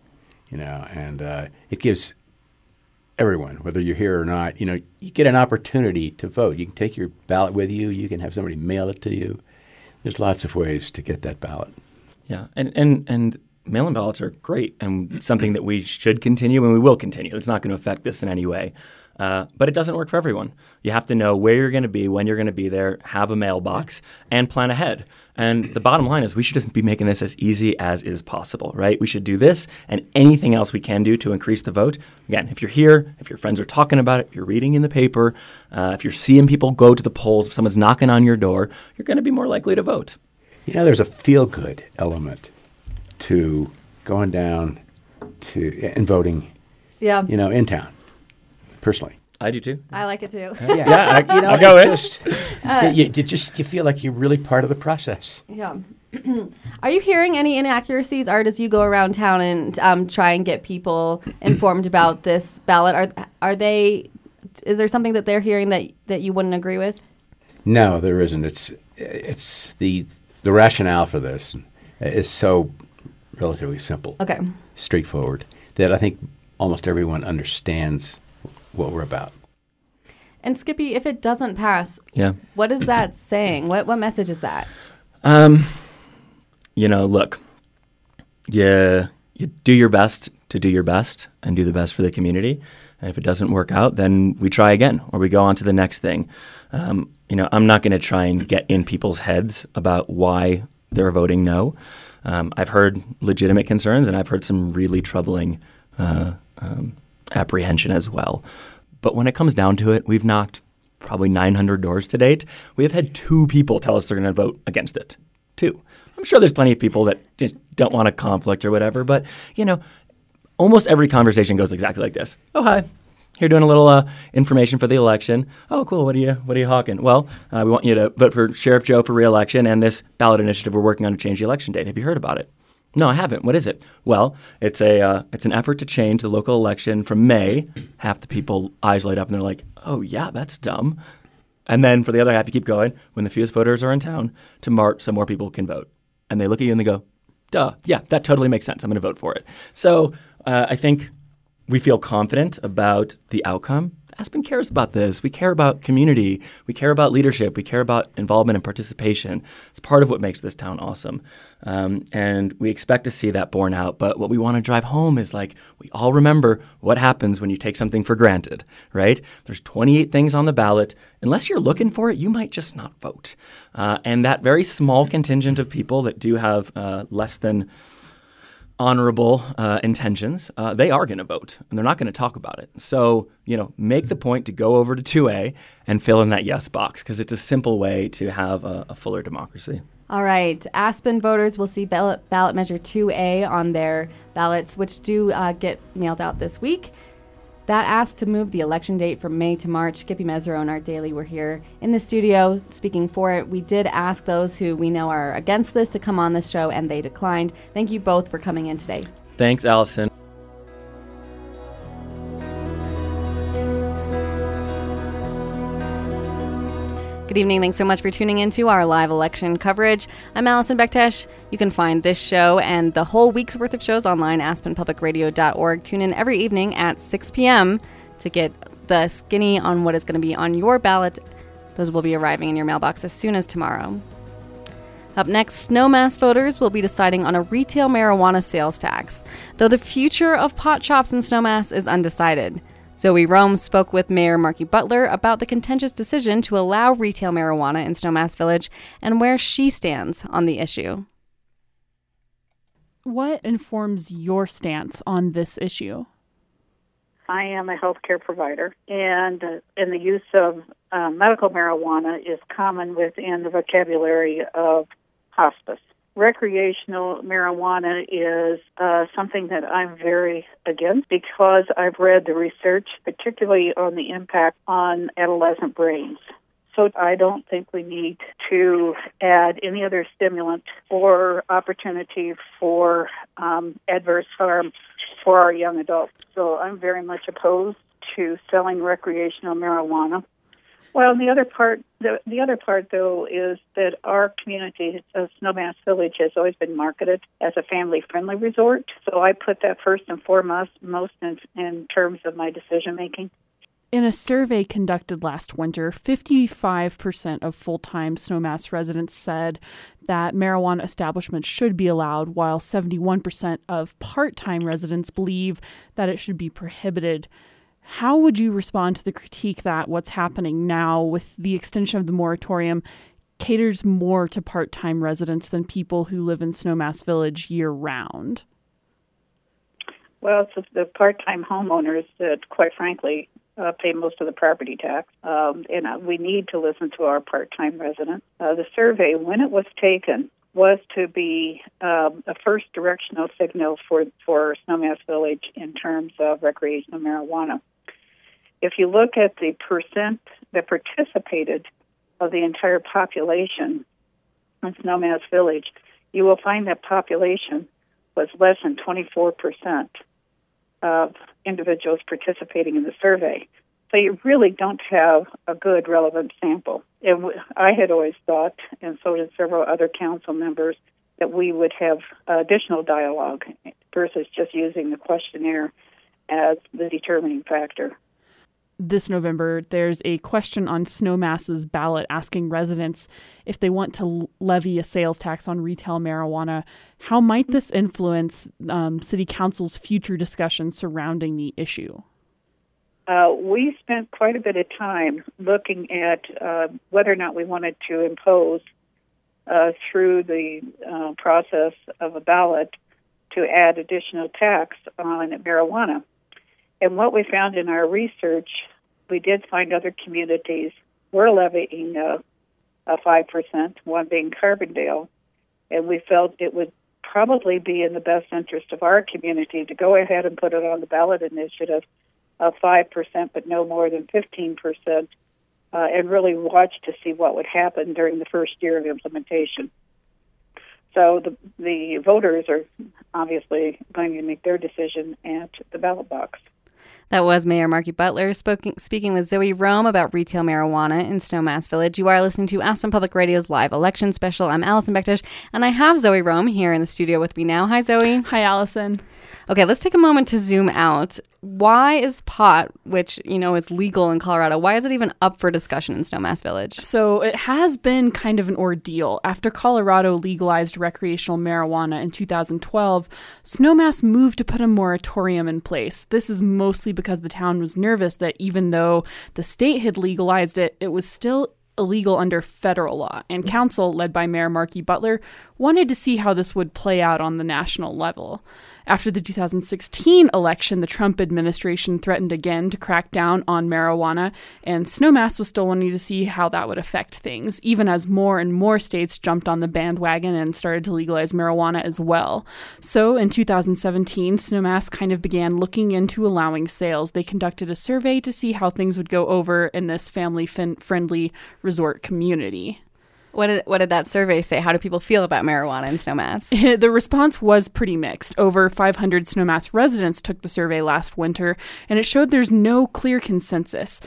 And it gives everyone, whether you're here or not, you get an opportunity to vote. You can take your ballot with you. You can have somebody mail it to you. There's lots of ways to get that ballot. Yeah, and mail-in ballots are great and it's something that we should continue and we will continue. It's not going to affect this in any way. But it doesn't work for everyone. You have to know where you're going to be, when you're going to be there, have a mailbox, and plan ahead. And the bottom line is we should just be making this as easy as is possible, right? We should do this and anything else we can do to increase the vote. Again, if you're here, if your friends are talking about it, if you're reading in the paper, if you're seeing people go to the polls, if someone's knocking on your door, you're going to be more likely to vote. There's a feel-good element to going down and voting, in town. Personally, I do too. I like it too. I go in. You feel like you're really part of the process. Yeah. Are you hearing any inaccuracies, Art, as you go around town and try and get people informed about this ballot? Is there something that they're hearing that you wouldn't agree with? No, there isn't. It's the rationale for this is so relatively simple, straightforward, that I think almost everyone understands what we're about. And Skippy, if it doesn't pass, what is that saying? What message is that? Look, you do your best to do your best and do the best for the community. And if it doesn't work out, then we try again or we go on to the next thing. I'm not going to try and get in people's heads about why they're voting no. I've heard legitimate concerns, and I've heard some really troubling apprehension as well. But when it comes down to it, we've knocked probably 900 doors to date. We have had 2 people tell us they're going to vote against it. 2. I'm sure there's plenty of people that just don't want a conflict or whatever, but, almost every conversation goes exactly like this. Oh, hi. Here doing a little information for the election. Oh, cool. What are you hawking? Well, we want you to vote for Sheriff Joe for re-election and this ballot initiative we're working on to change the election date. Have you heard about it? No, I haven't. What is it? Well, it's an effort to change the local election from May. Half the people eyes light up and they're like, oh, yeah, that's dumb. And then for the other half, you keep going. When the fewest voters are in town, to March so more people can vote. And they look at you and they go, duh, yeah, that totally makes sense. I'm going to vote for it. So I think we feel confident about the outcome. Aspen cares about this. We care about community. We care about leadership. We care about involvement and participation. It's part of what makes this town awesome. And we expect to see that borne out. But what we want to drive home is we all remember what happens when you take something for granted, right? There's 28 things on the ballot. Unless you're looking for it, you might just not vote. And that very small contingent of people that do have less than honorable intentions, they are going to vote, and they're not going to talk about it. So, make the point to go over to 2A and fill in that yes box, because it's a simple way to have a fuller democracy. All right. Aspen voters will see ballot measure 2A on their ballots, which do get mailed out this week. That asked to move the election date from May to March. Skippy Mesereau and Art Daly were here in the studio speaking for it. We did ask those who we know are against this to come on this show, and they declined. Thank you both for coming in today. Thanks, Allison. Good evening. Thanks so much for tuning into our live election coverage. I'm Allison Bektesh. You can find this show and the whole week's worth of shows online, aspenpublicradio.org. Tune in every evening at 6 p.m. to get the skinny on what is going to be on your ballot. Those will be arriving in your mailbox as soon as tomorrow. Up next, Snowmass voters will be deciding on a retail marijuana sales tax, though the future of pot shops in Snowmass is undecided. Zoe Rome spoke with Mayor Marky Butler about the contentious decision to allow retail marijuana in Snowmass Village and where she stands on the issue. What informs your stance on this issue? I am a healthcare provider, and the use of medical marijuana is common within the vocabulary of hospice. Recreational marijuana is something that I'm very against because I've read the research, particularly on the impact on adolescent brains. So I don't think we need to add any other stimulant or opportunity for adverse harm for our young adults. So I'm very much opposed to selling recreational marijuana. Well, the other part, though, is that our community, Snowmass Village, has always been marketed as a family-friendly resort. So I put that first and foremost in terms of my decision-making. In a survey conducted last winter, 55% of full-time Snowmass residents said that marijuana establishments should be allowed, while 71% of part-time residents believe that it should be prohibited. How would you respond to the critique that what's happening now with the extension of the moratorium caters more to part-time residents than people who live in Snowmass Village year-round? Well, it's the part-time homeowners that, quite frankly, pay most of the property tax, and we need to listen to our part-time residents. The survey, when it was taken, was to be a first directional signal for Snowmass Village in terms of recreational marijuana. If you look at the percent that participated of the entire population in Snowmass Village, you will find that population was less than 24% of individuals participating in the survey. So you really don't have a good relevant sample. I had always thought, and so did several other council members, that we would have additional dialogue versus just using the questionnaire as the determining factor. This November, there's a question on Snowmass's ballot asking residents if they want to levy a sales tax on retail marijuana. How might this influence City Council's future discussions surrounding the issue? we spent quite a bit of time looking at whether or not we wanted to impose through the process of a ballot to add additional tax on marijuana. And what we found in our research, we did find other communities were levying a 5%, one being Carbondale, and we felt it would probably be in the best interest of our community to go ahead and put it on the ballot initiative of 5%, but no more than 15%, and really watch to see what would happen during the first year of implementation. So the voters are obviously going to make their decision at the ballot box. That was Mayor Marky Butler speaking with Zoe Rome about retail marijuana in Snowmass Village. You are listening to Aspen Public Radio's live election special. I'm Allison Bektish, and I have Zoe Rome here in the studio with me now. Hi, Zoe. Hi, Allison. Okay, let's take a moment to zoom out. Why is pot, which, is legal in Colorado, why is it even up for discussion in Snowmass Village? So it has been kind of an ordeal. After Colorado legalized recreational marijuana in 2012, Snowmass moved to put a moratorium in place. This is mostly because the town was nervous that even though the state had legalized it, it was still illegal under federal law, and council, led by Mayor Marky Butler, wanted to see how this would play out on the national level. After the 2016 election, the Trump administration threatened again to crack down on marijuana, and Snowmass was still wanting to see how that would affect things, even as more and more states jumped on the bandwagon and started to legalize marijuana as well. So in 2017, Snowmass kind of began looking into allowing sales. They conducted a survey to see how things would go over in this family-friendly resort community. What did that survey say? How do people feel about marijuana in Snowmass? The response was pretty mixed. Over 500 Snowmass residents took the survey last winter, and it showed there's no clear consensus.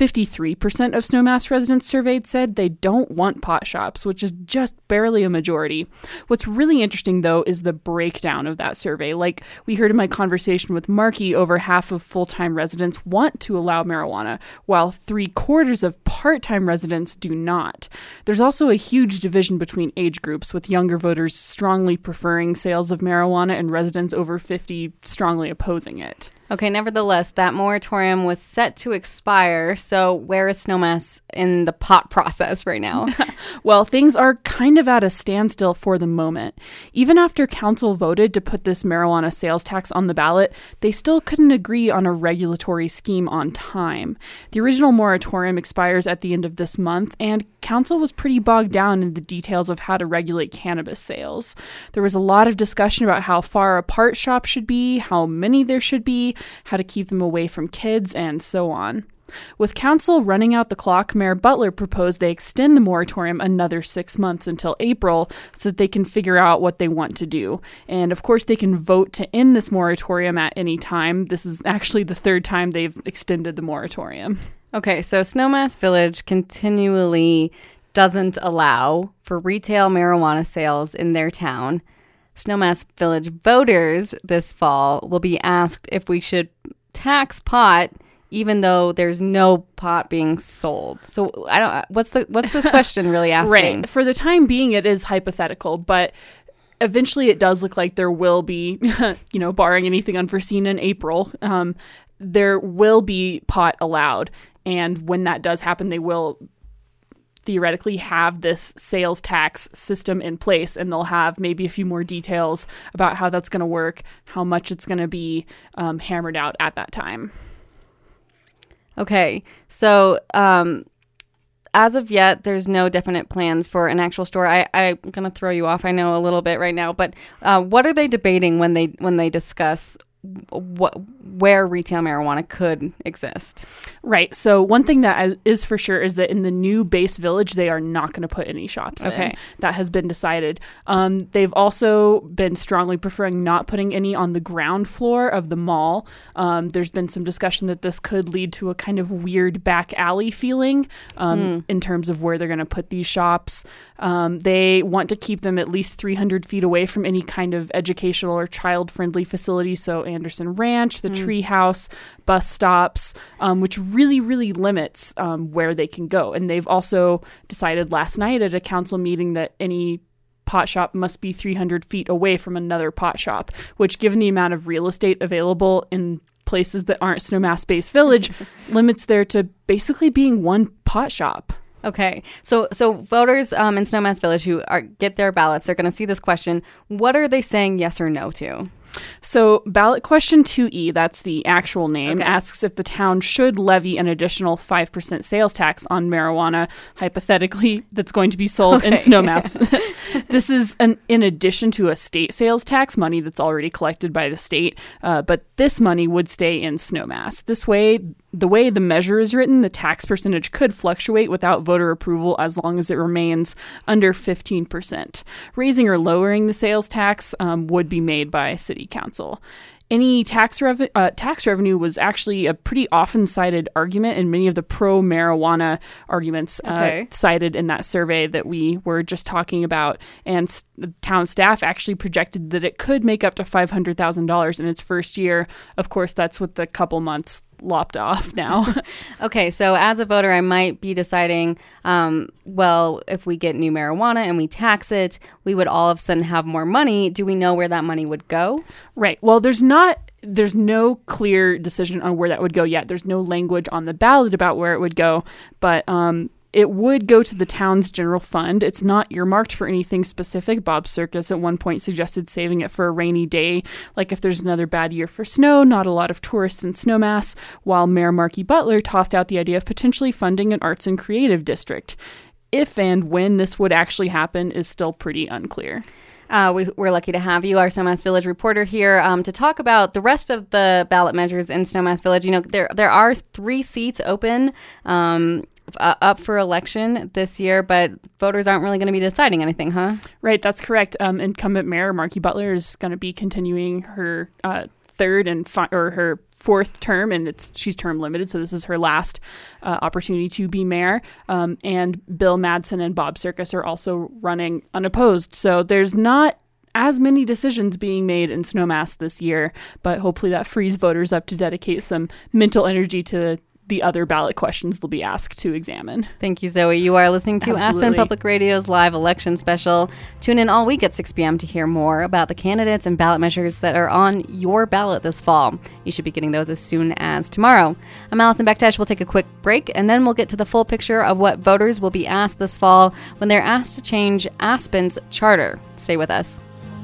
53% of Snowmass residents surveyed said they don't want pot shops, which is just barely a majority. What's really interesting, though, is the breakdown of that survey. Like we heard in my conversation with Marky, over half of full-time residents want to allow marijuana, while 3/4 of part-time residents do not. There's also a huge division between age groups, with younger voters strongly preferring sales of marijuana and residents over 50 strongly opposing it. Okay, nevertheless, that moratorium was set to expire, so where is Snowmass in the pot process right now? Well, things are kind of at a standstill for the moment. Even after council voted to put this marijuana sales tax on the ballot, they still couldn't agree on a regulatory scheme on time. The original moratorium expires at the end of this month, and council was pretty bogged down in the details of how to regulate cannabis sales. There was a lot of discussion about how far apart shops should be, how many there should be, how to keep them away from kids, and so on. With council running out the clock, Mayor Butler proposed they extend the moratorium another 6 months until April so that they can figure out what they want to do. And of course, they can vote to end this moratorium at any time. This is actually the third time they've extended the moratorium. Okay, so Snowmass Village continually doesn't allow for retail marijuana sales in their town. Snowmass Village voters this fall will be asked if we should tax pot even though there's no pot being sold. So what's this question really asking? Right. For the time being, it is hypothetical, but eventually it does look like there will be, barring anything unforeseen in April, there will be pot allowed. And when that does happen, they will theoretically have this sales tax system in place, and they'll have maybe a few more details about how that's going to work, how much it's going to be hammered out at that time. Okay, so as of yet, there's no definite plans for an actual store. I'm going to throw you off, I know, a little bit right now, but what are they debating when they discuss where retail marijuana could exist? Right. So one thing that is for sure is that in the new base village, they are not going to put any shops in. That has been decided. They've also been strongly preferring not putting any on the ground floor of the mall. There's been some discussion that this could lead to a kind of weird back alley feeling in terms of where they're going to put these shops. They want to keep them at least 300 feet away from any kind of educational or child-friendly facility. So Anderson Ranch, the Tree House, bus stops, which really, really limits where they can go. And they've also decided last night at a council meeting that any pot shop must be 300 feet away from another pot shop, which, given the amount of real estate available in places that aren't Snowmass-based village limits there to basically being one pot shop. Okay, so voters in Snowmass Village who get their ballots, they're going to see this question. What are they saying yes or no to? So ballot question 2E, that's the actual name, asks if the town should levy an additional 5% sales tax on marijuana, hypothetically, that's going to be sold in Snowmass. This is in addition to a state sales tax, money that's already collected by the state, but this money would stay in Snowmass. This way, the way the measure is written, the tax percentage could fluctuate without voter approval as long as it remains under 15%. Raising or lowering the sales tax would be made by City Council. Any tax revenue was actually a pretty often cited argument in many of the pro-marijuana arguments cited in that survey that we were just talking about. And the town staff actually projected that it could make up to $500,000 in its first year. Of course, that's with the couple months lopped off now. Okay, so as a voter, I might be deciding, well, if we get new marijuana and we tax it, we would all of a sudden have more money. Do we know where that money would go? Right. Well, there's no clear decision on where that would go yet. There's no language on the ballot about where it would go, but it would go to the town's general fund. It's not earmarked for anything specific. Bob Circus at one point suggested saving it for a rainy day, like if there's another bad year for snow, not a lot of tourists in Snowmass, while Mayor Markey Butler tossed out the idea of potentially funding an arts and creative district. If and when this would actually happen is still pretty unclear. We're lucky to have you, our Snowmass Village reporter, here to talk about the rest of the ballot measures in Snowmass Village. You know, there are 3 seats open up for election this year, but voters aren't really going to be deciding anything, huh? Right, that's correct. Incumbent Mayor Markey Butler is going to be continuing her third and her fourth term, and she's term limited, so this is her last opportunity to be mayor. And Bill Madsen and Bob Circus are also running unopposed. So there's not as many decisions being made in Snowmass this year, but hopefully that frees voters up to dedicate some mental energy to the other ballot questions they'll be asked to examine. Thank you, Zoe. You are listening to Aspen Public Radio's live election special. Tune in all week at 6 p.m. to hear more about the candidates and ballot measures that are on your ballot this fall. You should be getting those as soon as tomorrow. I'm Allison Bektesh. We'll take a quick break, and then we'll get to the full picture of what voters will be asked this fall when they're asked to change Aspen's charter. Stay with us.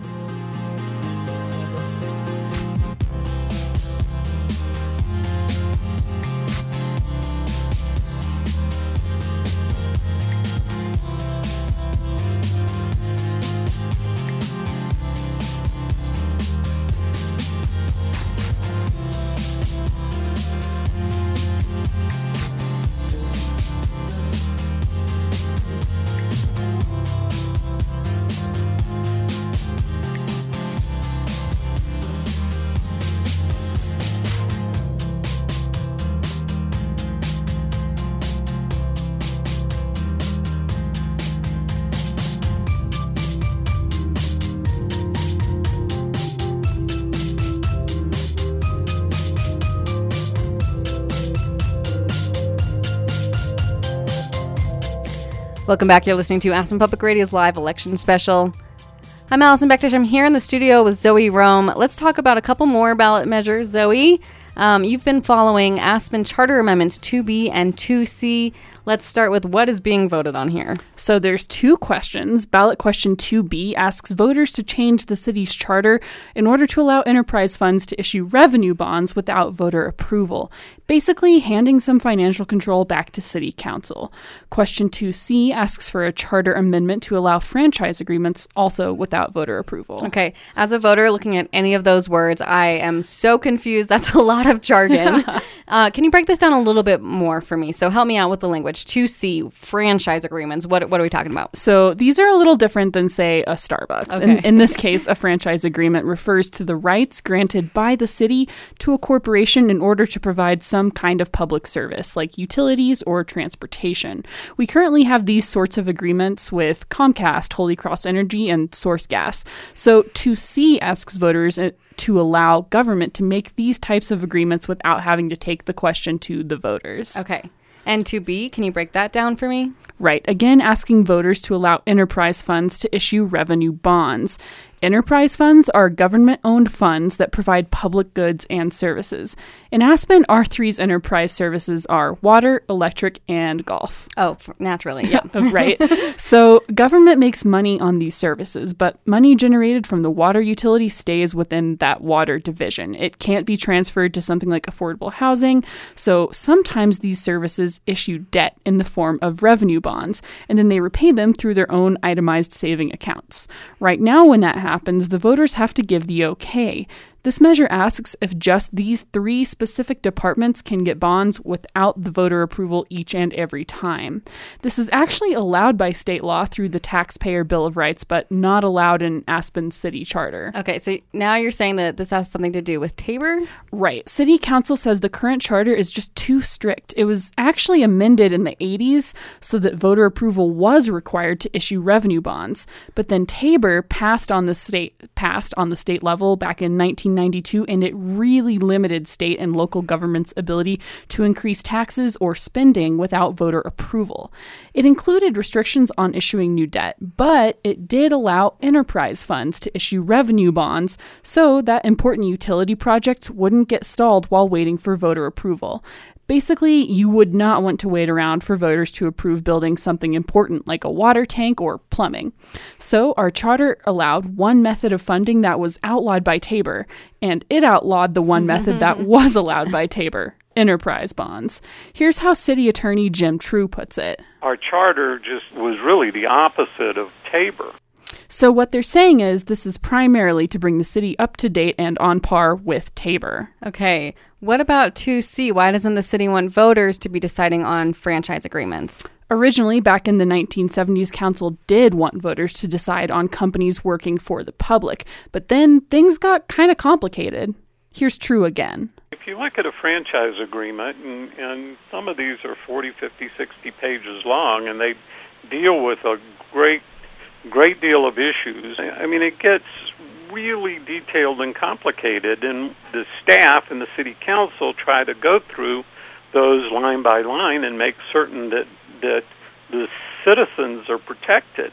Welcome back. You're listening to Aspen Public Radio's live election special. I'm Allison Bektesh. I'm here in the studio with Zoe Rome. Let's talk about a couple more ballot measures. Zoe, you've been following Aspen Charter Amendments 2B and 2C. Let's start with what is being voted on here. So there's 2 questions. Ballot question 2B asks voters to change the city's charter in order to allow enterprise funds to issue revenue bonds without voter approval, basically handing some financial control back to City Council. Question 2C asks for a charter amendment to allow franchise agreements also without voter approval. Okay, as a voter looking at any of those words, I am so confused. That's a lot of jargon. Can you break this down a little bit more for me? So help me out with the language. 2C, franchise agreements. What are we talking about? So these are a little different than, say, a Starbucks. Okay. In this case, a franchise agreement refers to the rights granted by the city to a corporation in order to provide some kind of public service, like utilities or transportation. We currently have these sorts of agreements with Comcast, Holy Cross Energy, and Source Gas. So 2C asks voters to allow government to make these types of agreements without having to take the question to the voters. Okay. And 2B, can you break that down for me? Right. Again, asking voters to allow enterprise funds to issue revenue bonds. Enterprise funds are government-owned funds that provide public goods and services. In Aspen, R3's enterprise services are water, electric, and golf. Oh, naturally, yeah. Right. So government makes money on these services, but money generated from the water utility stays within that water division. It can't be transferred to something like affordable housing. So sometimes these services issue debt in the form of revenue bonds, and then they repay them through their own itemized saving accounts. Right now, when that happens, the voters have to give the okay. This measure asks if just these 3 specific departments can get bonds without the voter approval each and every time. This is actually allowed by state law through the Taxpayer Bill of Rights, but not allowed in Aspen City Charter. Okay, so now you're saying that this has something to do with Tabor? Right. City Council says the current charter is just too strict. It was actually amended in the 80s so that voter approval was required to issue revenue bonds. But then Tabor passed on the state level back in 1992, and it really limited state and local governments' ability to increase taxes or spending without voter approval. It included restrictions on issuing new debt, but it did allow enterprise funds to issue revenue bonds so that important utility projects wouldn't get stalled while waiting for voter approval. Basically, you would not want to wait around for voters to approve building something important like a water tank or plumbing. So our charter allowed one method of funding that was outlawed by Tabor, and it outlawed the one method that was allowed by Tabor: enterprise bonds. Here's how City Attorney Jim True puts it. Our charter just was really the opposite of Tabor. So what they're saying is this is primarily to bring the city up to date and on par with Tabor. Okay. What about 2C? Why doesn't the city want voters to be deciding on franchise agreements? Originally, back in the 1970s, council did want voters to decide on companies working for the public. But then things got kind of complicated. Here's True again. If you look at a franchise agreement, and some of these are 40, 50, 60 pages long, and they deal with a great deal of issues. I mean, it gets really detailed and complicated, and the staff and the city council try to go through those line by line and make certain that the citizens are protected.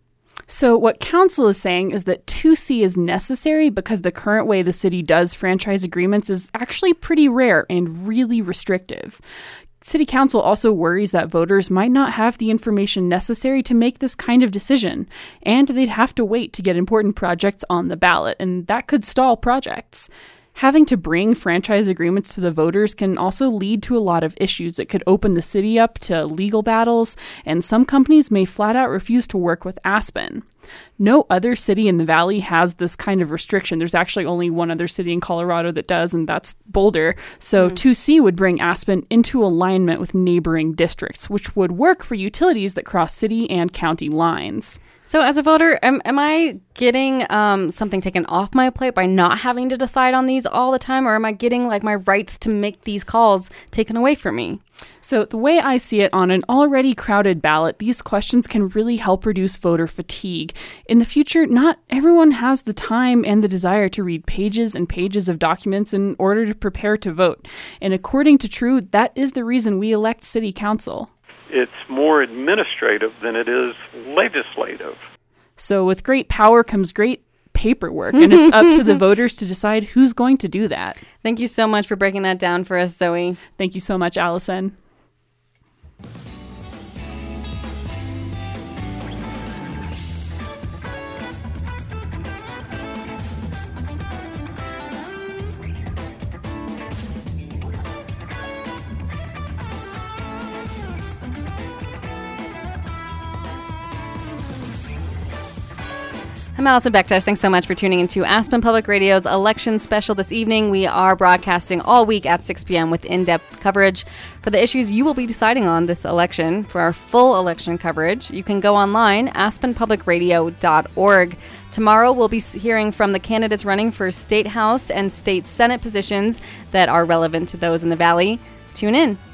So what council is saying is that 2C is necessary because the current way the city does franchise agreements is actually pretty rare and really restrictive. City Council also worries that voters might not have the information necessary to make this kind of decision, and they'd have to wait to get important projects on the ballot, and that could stall projects. Having to bring franchise agreements to the voters can also lead to a lot of issues. It could open the city up to legal battles, and some companies may flat out refuse to work with Aspen. No other city in the valley has this kind of restriction. There's actually only one other city in Colorado that does, and that's Boulder. So 2C would bring Aspen into alignment with neighboring districts, which would work for utilities that cross city and county lines. So as a voter, am I getting something taken off my plate by not having to decide on these all the time, or am I getting like my rights to make these calls taken away from me? So the way I see it, on an already crowded ballot, these questions can really help reduce voter fatigue. In the future, not everyone has the time and the desire to read pages and pages of documents in order to prepare to vote. And according to True, that is the reason we elect city council. It's more administrative than it is legislative. So with great power comes great paperwork, and it's up to the voters to decide who's going to do that. Thank you so much for breaking that down for us, Zoe. Thank you so much, Allison. I'm Allison Bektesh. Thanks so much for tuning into Aspen Public Radio's election special this evening. We are broadcasting all week at 6 p.m. with in-depth coverage for the issues you will be deciding on this election. For our full election coverage, you can go online, aspenpublicradio.org. Tomorrow, we'll be hearing from the candidates running for State House and State Senate positions that are relevant to those in the Valley. Tune in.